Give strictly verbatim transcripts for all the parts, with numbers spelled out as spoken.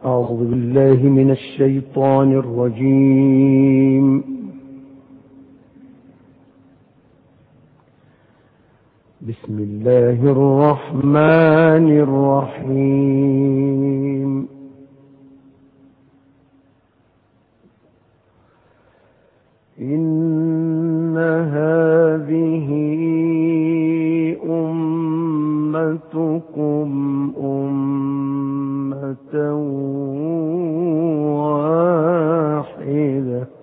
أعوذ بالله من الشيطان الرجيم. بسم الله الرحمن الرحيم. إن هذه أمتكم أمة واحدة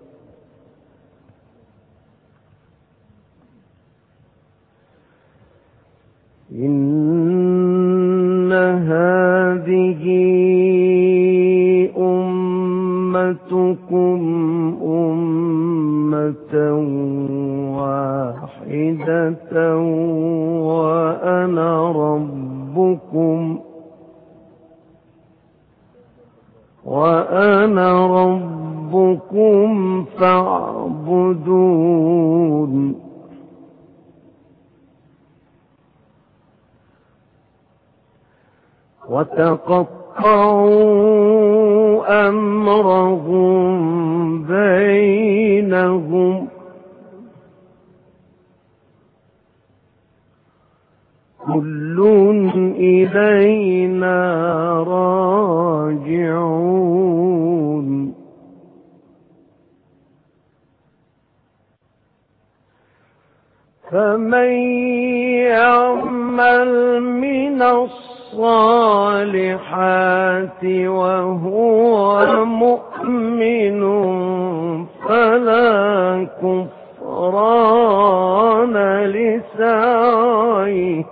إن هذه أمتكم أمة واحدة وأنا ربكم وأنا ربكم فاعبدون. وتقطعوا أمرهم بينهم كل إلينا راجعون. فمن يعمل من الصالحات وهو مؤمن فلا كفران لسعيه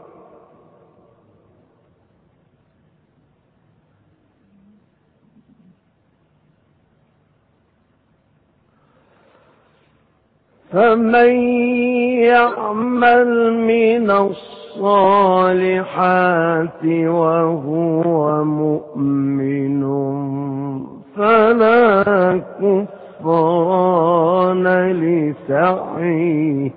فمن يعمل من الصالحات وهو مؤمن فلا كفران لسعيه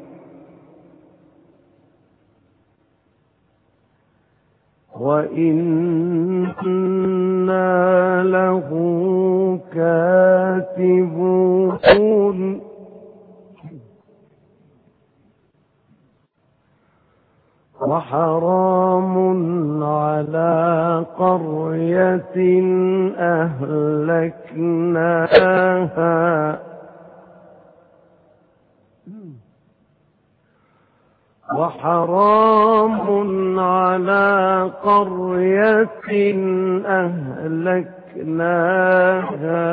وإنا له كاتبون. وحرام على قرية أهلكناها وحرام على قرية أهلكناها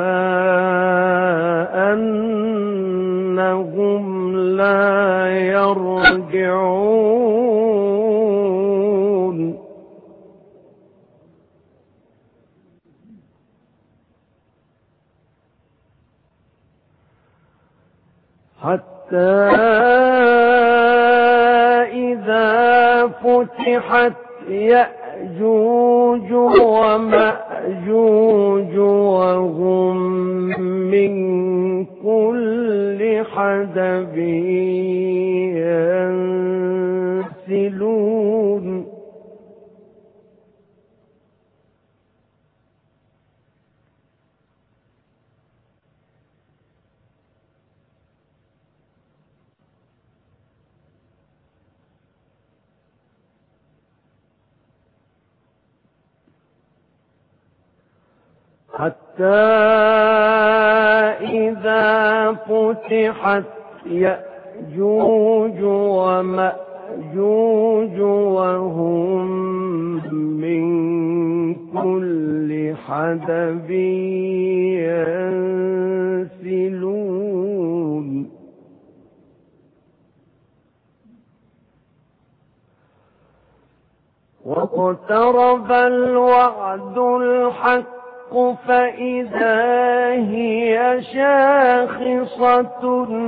أنهم لا يرجعون. حتى إذا فتحت يأجوج ومأجوج وهم من كل حدب ينسلون. حتى إذا فتحت يأجوج ومأجوج وهم من كل حدب ينسلون. واقترب الوعد الحق فإذا هي شاخصة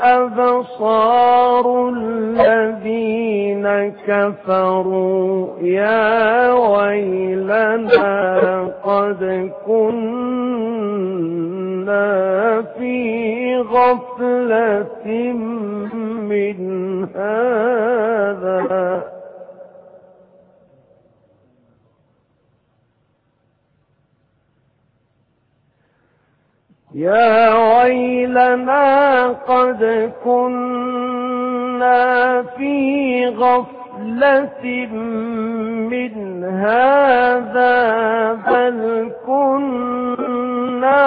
أبصار الذين كفروا يا ويلنا قد كنا في غفلة من هذا. يا ويلنا قد كنا في غفلة من هذا بل كنا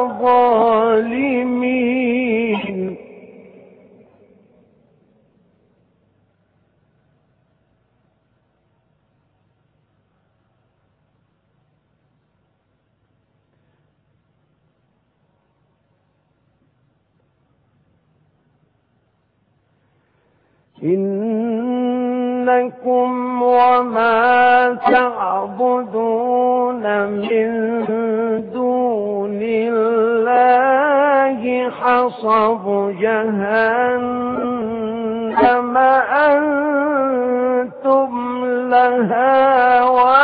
ظالمين. إنكم وما تعبدون من دون الله حصب جهنم أنتم لها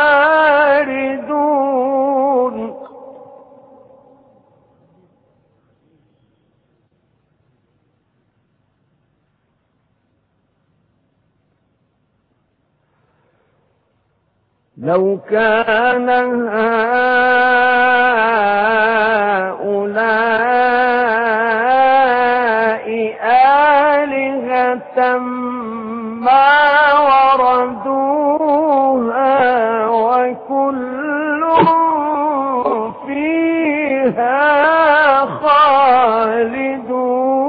واردون. لو كان هؤلاء آلهة ما وردوها وكل فيها خالدون.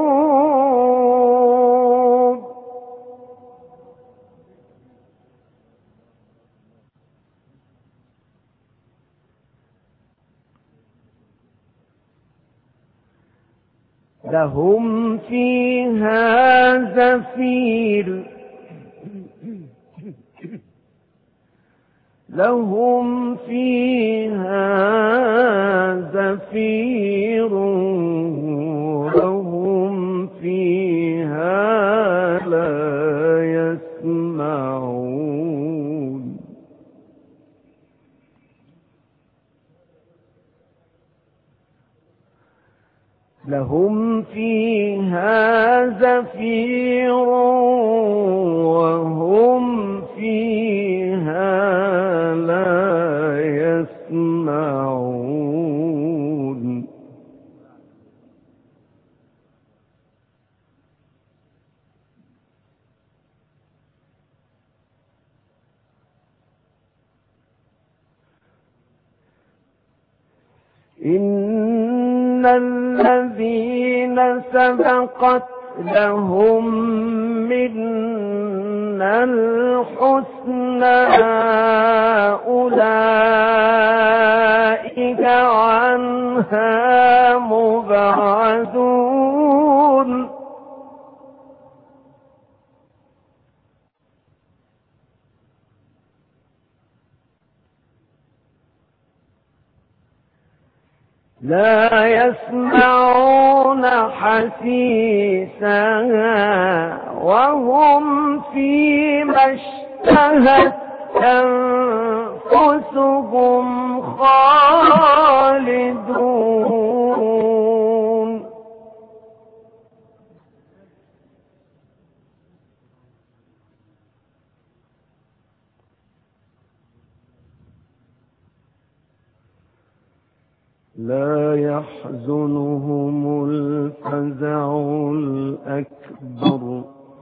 لهم فيها زفير لهم فيها زفير وهم فيها لا يسمعون. لهم فيها زفير وهم فيها لا يسمعون. إن الذين سبقت لهم منا الحسنى أولئك عنها مبعدون. لا يسمعون حسيسها وهم فيما اشتهت أنفسهم خالدون. لا يحزنهم الفزع الأكبر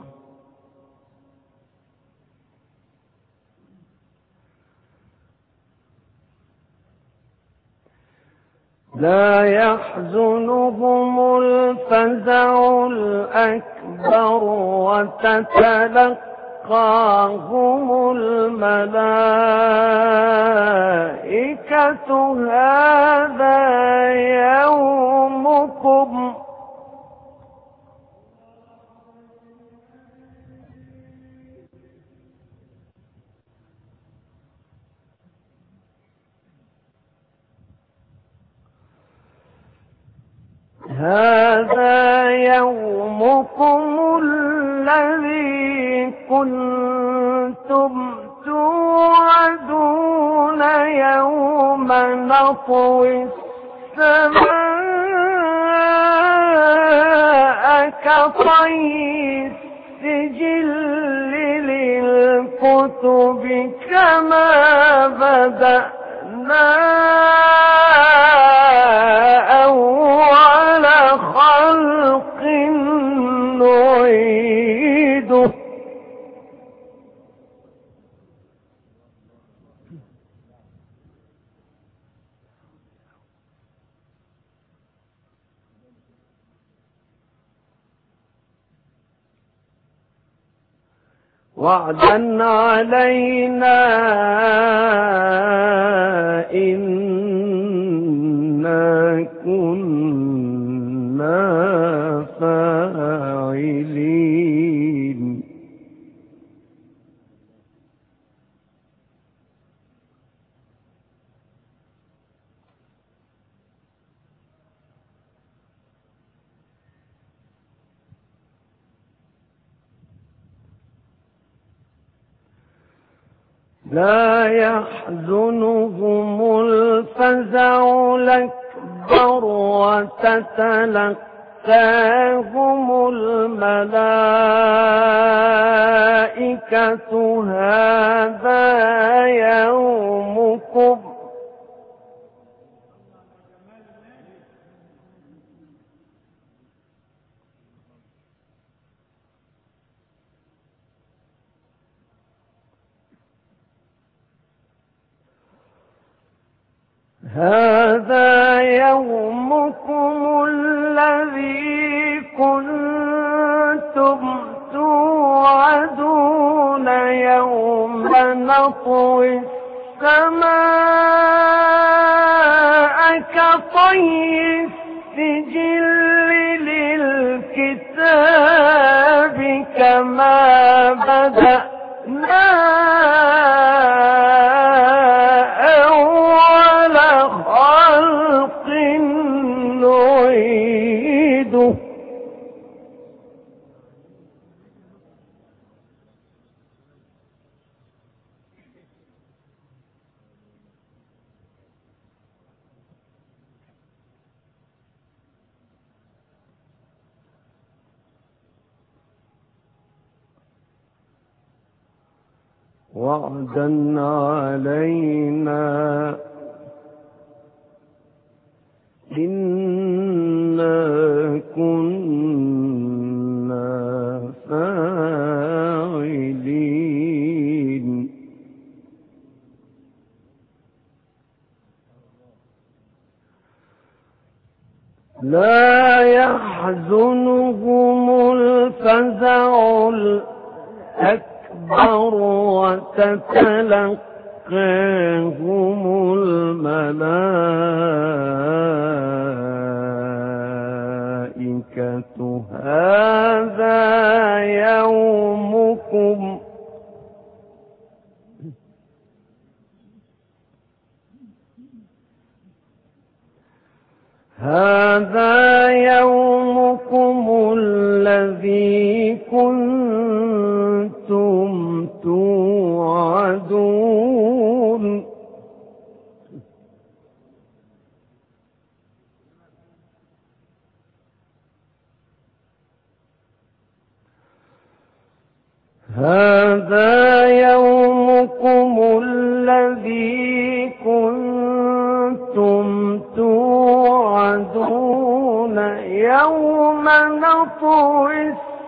لا يحزنهم الفزع الأكبر وتتلقاهم الملائكة هذا يومكم هذا يومكم الذي كنتم توعدون يوم نطوي السماء كطي السجل للكتب كما بدأنا أول وعدا علينا إنا كنا فاعلين لا يحزنهم الفزع الأكبر وتتلقاهم الملائكة هذا يومكم هذا يومكم الذي كنتم توعدون يوم نطوي السماء كطي السجل للكتاب كما بدأنا خلق نعيده وعدا علينا إنا كنا فاعلين لا يحزنهم الفزع الأكبر وتتلقاهم الملائكة هذا يومكم هذا يومكم الذي كنتم توعدون هذا يومكم الذي كنتم توعدون يوم نطوي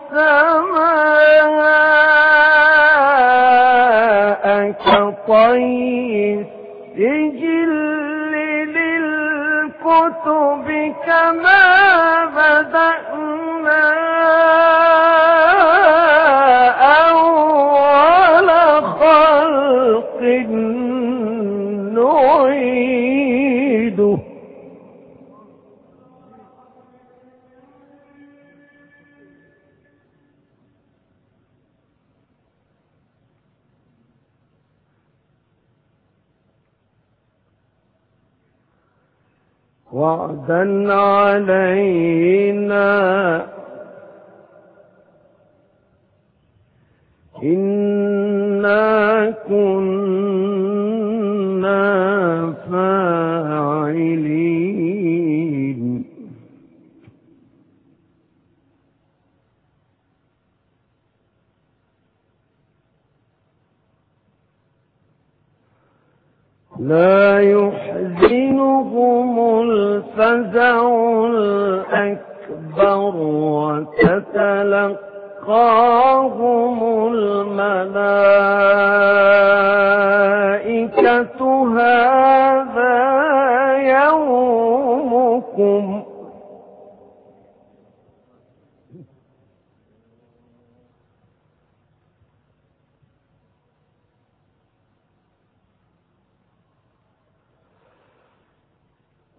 السماء كطي السجل للكتب كما بدأنا أول خلق نعيده وعدا علينا إنا كنا فاعلين لا يحزنهم الفزع الأكبر وتتلقاهم الملائكة هذا يومكم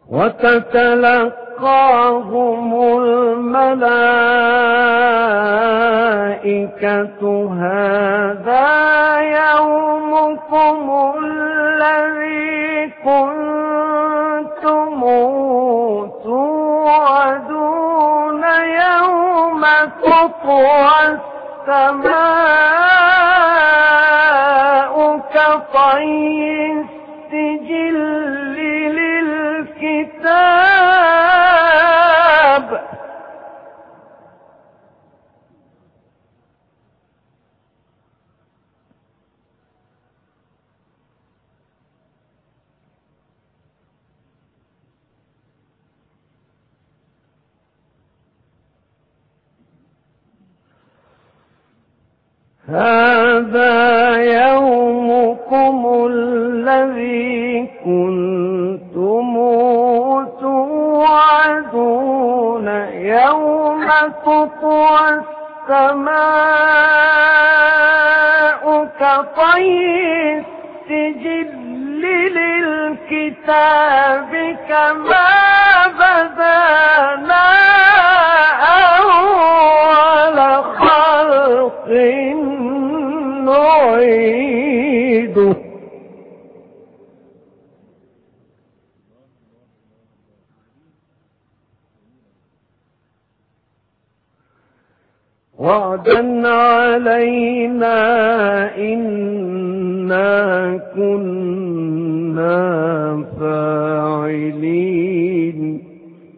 وتتلقاهم الملائكة هذا يومكم الذي كنتم توعدون يوم تطوى السماء كطي السجل للكتاب هذا يومكم الذي كنتم توعدون يوم تطوى السماء كطي السجل للكتاب كما بدأنا أول خلق نعيده وعدا علينا إنا كنا فاعلين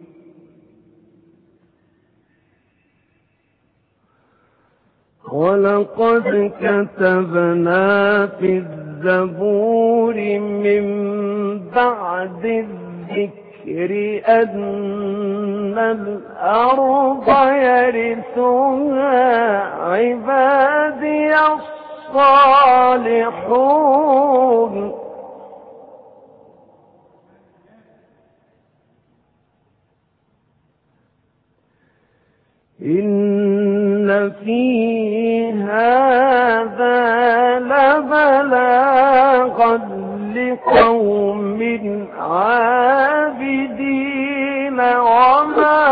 ولقد كتبنا في الزبور من بعد الذكر أن الأرض يرثها عبادي الصالحون إن في هذا لبلاغا لقوم عابدين وما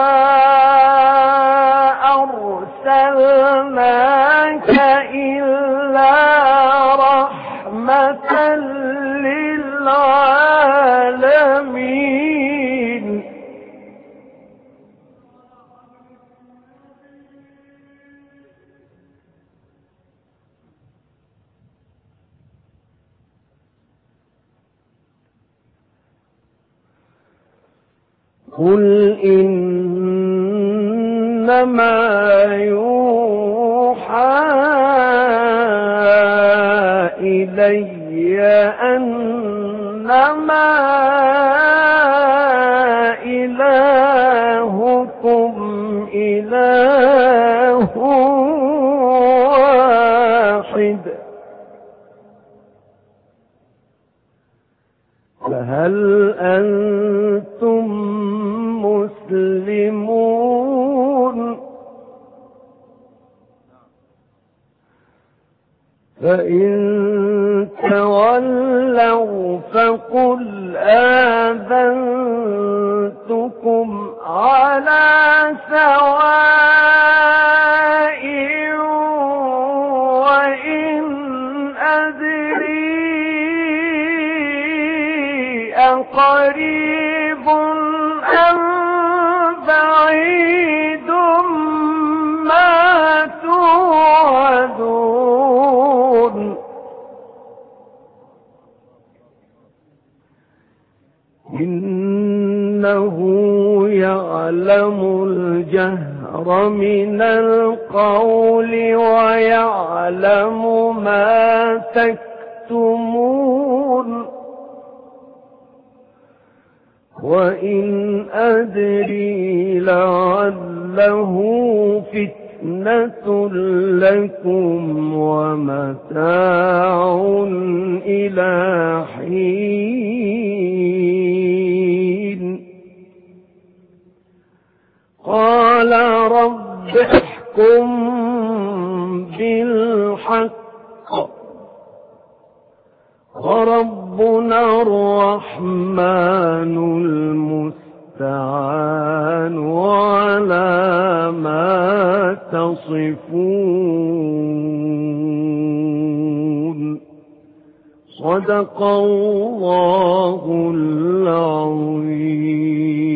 أرسلناك إلا رحمة للعالمين قل إنما يوحى إلي أنما إلهكم إله واحد فهل أنتم مسلمون فإن تولوا فقل آذنتكم على سواء وإن أدري أقريب أم بعيد ما توعدون إنه يعلم الجهر من القول ويعلم ما تكتمون وإن أدري لعله فتنة لكم ومتاع إلى حين قال رب احكم بالحق ورب ربنا الرحمن المستعان على ما تصفون. صدق الله العظيم.